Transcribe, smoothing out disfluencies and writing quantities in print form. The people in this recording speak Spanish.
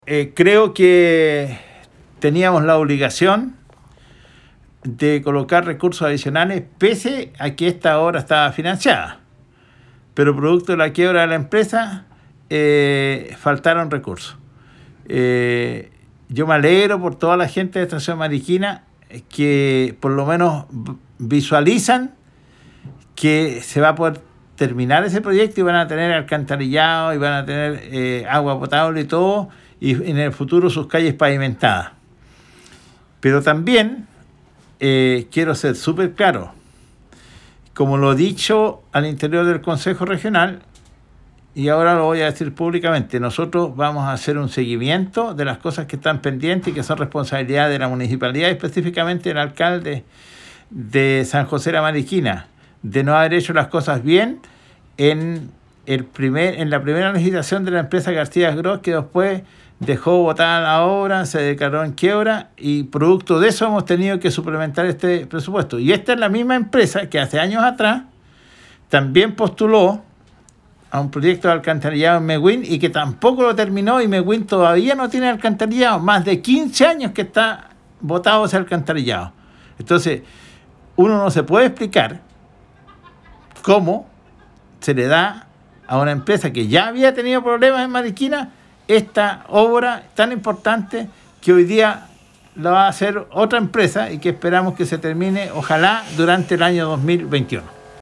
Creo que teníamos la obligación de colocar recursos adicionales pese a que esta obra estaba financiada. Pero producto de la quiebra de la empresa, faltaron recursos. Yo me alegro por toda la gente de Estación Mariquina que por lo menos visualizan que se va a poder terminar ese proyecto y van a tener alcantarillado y van a tener agua potable y todo, y en el futuro sus calles pavimentadas. Pero también quiero ser súper claro, como lo he dicho al interior del Consejo Regional, y ahora lo voy a decir públicamente, nosotros vamos a hacer un seguimiento de las cosas que están pendientes y que son responsabilidad de la municipalidad, específicamente del alcalde de San José de la Mariquina, de no haber hecho las cosas bien en la primera licitación de la empresa García Gross, que después dejó botada la obra, se declaró en quiebra y producto de eso hemos tenido que suplementar este presupuesto. Y esta es la misma empresa que hace años atrás también postuló a un proyecto de alcantarillado en Mehuín y que tampoco lo terminó, y Mehuín todavía no tiene alcantarillado, más de 15 años que está botado ese alcantarillado. Entonces, uno no se puede explicar cómo se le da a una empresa que ya había tenido problemas en Mariquina esta obra tan importante que hoy día la va a hacer otra empresa y que esperamos que se termine, ojalá, durante el año 2021.